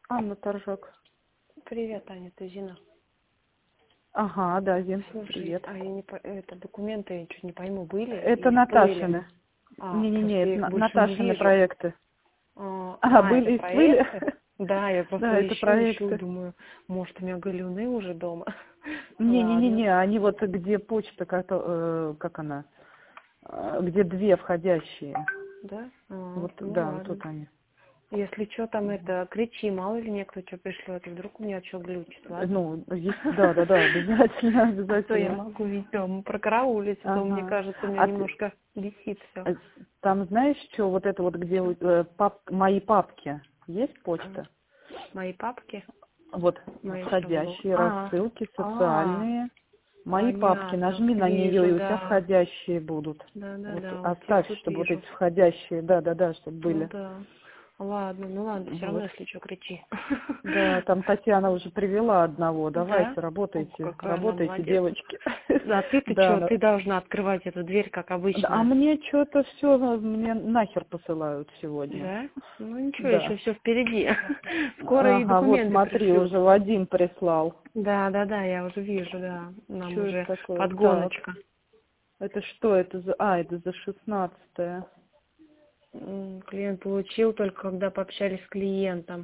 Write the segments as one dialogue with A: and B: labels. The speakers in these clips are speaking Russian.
A: Анна Торжок.
B: Привет, Аня, это Зина.
A: Ага, да, Зин,
B: Слушай,
A: привет.
B: а я не это документы, я чуть не пойму, были
A: Это
B: или всплыли?
A: Наташины.
B: Просто
A: Не-не-не,
B: я
A: это
B: их больше не
A: Наташины
B: вижу.
A: проекты. Были
B: Это
A: и всплыли?
B: проекты? Да, я
A: Да,
B: просто
A: это
B: ищу,
A: проекты.
B: думаю, может, у меня галюны уже дома. Ладно.
A: Не-не-не, они вот где почта, как она, где две входящие.
B: Да?
A: Вот,
B: Ну
A: да, вот
B: ладно.
A: тут они.
B: Если что, там это, кричи, мало ли мне кто что пришлет, и вдруг у меня что глючит, ладно?
A: Ну, есть, да, обязательно,
B: А то я
A: обязательно.
B: могу ведь дома прокараулить, а то, мне
A: Ага.
B: кажется, у меня
A: А
B: немножко висит все.
A: там знаешь, что вот это вот, где мои папки, есть почта?
B: Мои папки?
A: Вот
B: Мои что было?
A: входящие рассылки
B: А,
A: социальные. Мои папки,
B: понятно,
A: нажми на нее,
B: вижу,
A: и у тебя
B: да.
A: входящие будут. Вот
B: Да, вот их
A: оставь,
B: тут
A: чтобы вот
B: вижу.
A: эти входящие, да, чтобы
B: Ну
A: были.
B: да. Ладно, все равно,
A: Вот.
B: если что, кричи.
A: Да, там Татьяна уже привела одного.
B: Да?
A: Давайте,
B: Ох,
A: работайте,
B: какая она
A: работайте,
B: молодец.
A: девочки.
B: Да, ты
A: Да,
B: что, ты должна открывать эту дверь, как
A: а
B: обычно.
A: мне что-то все, мне нахер посылают сегодня.
B: Да? Ну ничего, еще
A: Да.
B: все впереди. Скоро и
A: Ага, вот
B: документы
A: смотри,
B: пришлют.
A: уже Вадим прислал.
B: Да, я уже вижу, да. Нам
A: Что это
B: уже
A: такое? Так,
B: подгоночка.
A: это что? Это за 16-е.
B: Клиент получил только когда пообщались с клиентом.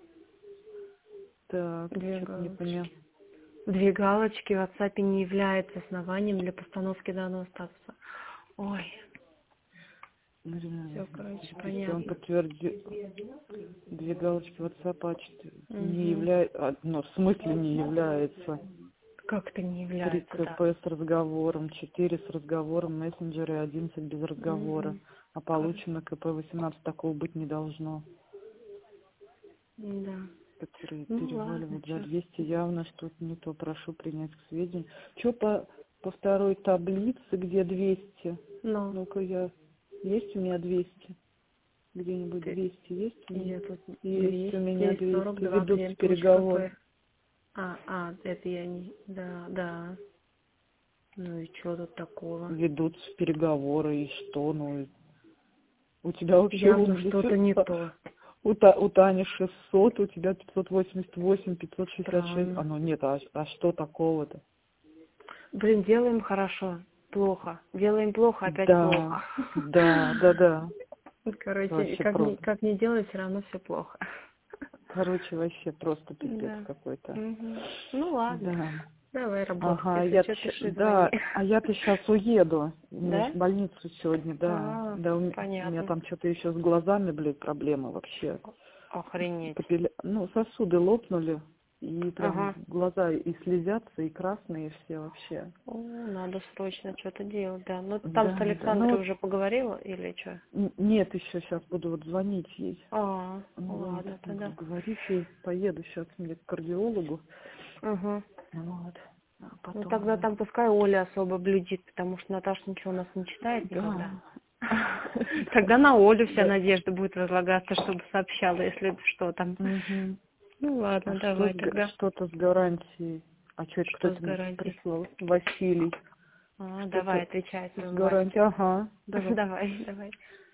A: Так,
B: Две
A: что-то не понял.
B: галочки. Две галочки в WhatsApp не является основанием для постановки данного статуса. Ой, все, короче,
A: Если он
B: понятно.
A: подтвердил две галочки WhatsApp, не
B: Угу.
A: является, в смысле не является.
B: Как это не
A: 3
B: является, да.
A: КП с разговором, 4 с разговором, мессенджеры 11 без разговора.
B: Угу.
A: А получено КП 18, такого быть не должно.
B: Да.
A: Которые
B: Ну ладно,
A: переваливают за
B: что.
A: 200, явно что-то не то, прошу принять к сведению. Что по второй таблице, где 200?
B: Но
A: Ну-ка есть у меня 200? Где-нибудь 200 есть у меня?
B: я тут
A: Есть у меня 200.
B: 242
A: Ведутся
B: клиент получил
A: переговоры.
B: КП. Это я не... Да. Ну и что тут такого?
A: Ведутся переговоры, и что? Ну, у тебя вообще
B: Явно что-то не то.
A: у Тани 600, у тебя 588, 566.
B: Странно.
A: Нет, а что такого-то?
B: Блин, делаем хорошо, плохо. Делаем плохо, опять
A: Да,
B: плохо.
A: да.
B: Короче,
A: Вообще просто.
B: как ни делай, все равно все плохо.
A: Короче, вообще просто пипец
B: Да.
A: какой-то.
B: Мгм. Ну ладно.
A: Да.
B: Давай работать.
A: Ага,
B: Если что, пиши, звони.
A: я-то сейчас уеду. У меня ж
B: Да?
A: в больницу сегодня, да. Да, у меня
B: Понятно.
A: там что-то еще с глазами, проблемы вообще.
B: Охренеть.
A: Сосуды лопнули, и прям
B: Ага.
A: глаза и слезятся, и красные все вообще.
B: Надо срочно что-то делать, да. Ну, там с
A: Да, ну
B: Александрой
A: вот,
B: уже поговорила или что?
A: нет, еще сейчас буду вот звонить ей. Вот,
B: Ладно
A: буду
B: тогда.
A: говорить ей, поеду сейчас мне к кардиологу.
B: Угу.
A: Вот, а
B: Ну,
A: потом
B: тогда
A: уже.
B: там пускай Оля особо блюдит, потому что Наташа ничего у нас не читает никогда.
A: Да.
B: Тогда на Олю вся
A: Да.
B: надежда будет возлагаться, чтобы сообщала, если что там.
A: Мгм.
B: Ну
A: А
B: ладно, давай тогда.
A: что-то с гарантией? А что это кто
B: Что с
A: тебе
B: гарантией?
A: прислал? Василий.
B: Давай,
A: Что-то
B: отвечай
A: с
B: своему Васе.
A: гарантией. Ага, давай.
B: Давай.